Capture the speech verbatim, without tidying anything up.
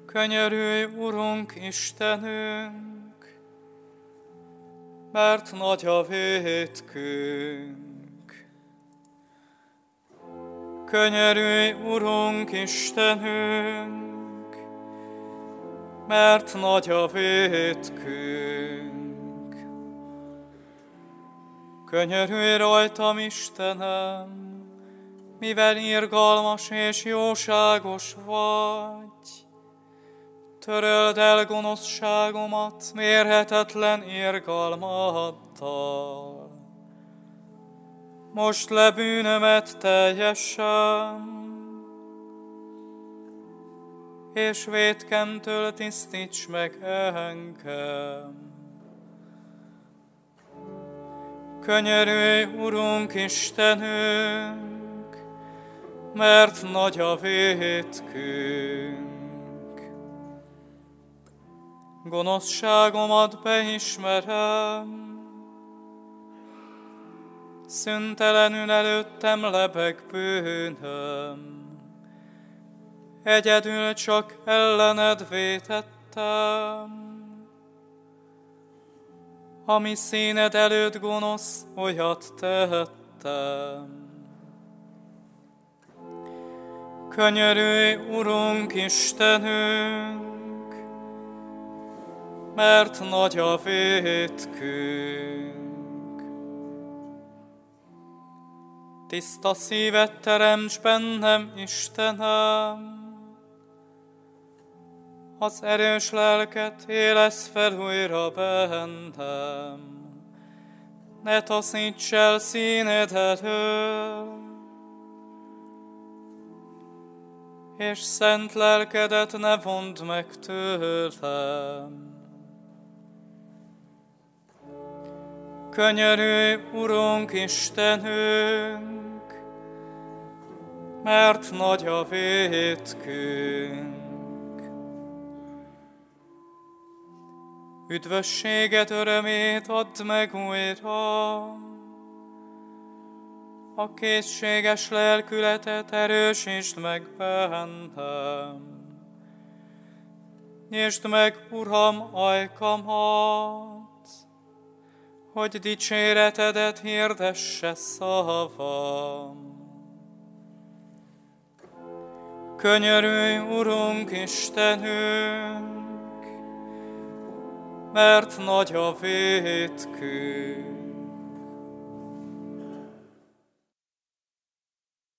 Könyörülj, Urunk, Istenünk, mert nagy a vétkünk. Könyörülj, Urunk, Istenünk, mert nagy a vétkünk. Könyörülj rajtam, Istenem, mivel irgalmas és jóságos vagy. Töröld el gonoszságomat mérhetetlen irgalmaddal. Most le bűnömet teljesen, és vétkemtől tisztíts meg engem. Könyörülj, Urunk, Istenünk, mert nagy a vétkünk. Gonoszságomat beismerem, szüntelenül előttem lebeg bűnöm. Egyedül csak ellened vétettem, ami színed előtt gonosz, olyat tettem. Könyörülj, Urunk, Istenünk, mert nagy a vétkünk. Tiszta szívet teremts bennem, Istenem, az erős lelket élesz fel újra bennem. Ne taszíts el színed elől, és szent lelkedet ne vondd meg tőlem. Könyörülj, Urunk, Istenünk, mert nagy a vétkünk. Üdvösséget, örömét add meg újra, a készséges lelkületet erősítsd meg bennem. Nyisd meg, Uram, ajkamat, hogy dicséretedet hirdesse szavam. Könyörülj, Urunk, Istenünk, mert nagy a vétkünk.